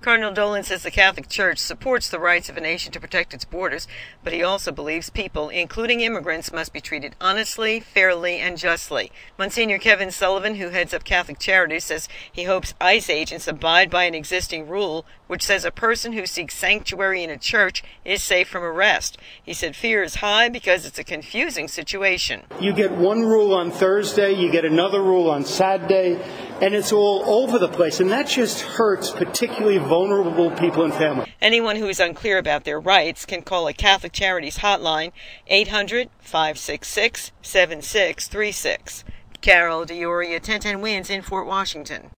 Cardinal Dolan says the Catholic Church supports the rights of a nation to protect its borders, but he also believes people, including immigrants, must be treated honestly, fairly, and justly. Monsignor Kevin Sullivan, who heads up Catholic Charities, says he hopes ICE agents abide by an existing rule which says a person who seeks sanctuary in a church is safe from arrest. He said fear is high because it's a confusing situation. You get one rule on Thursday, you get another rule on Saturday, and it's all over the place, and that just hurts particularly vulnerable people and families. Anyone who is unclear about their rights can call a Catholic Charities hotline, 800-566-7636. Carol D'Auria, 1010 Wins in Fort Washington.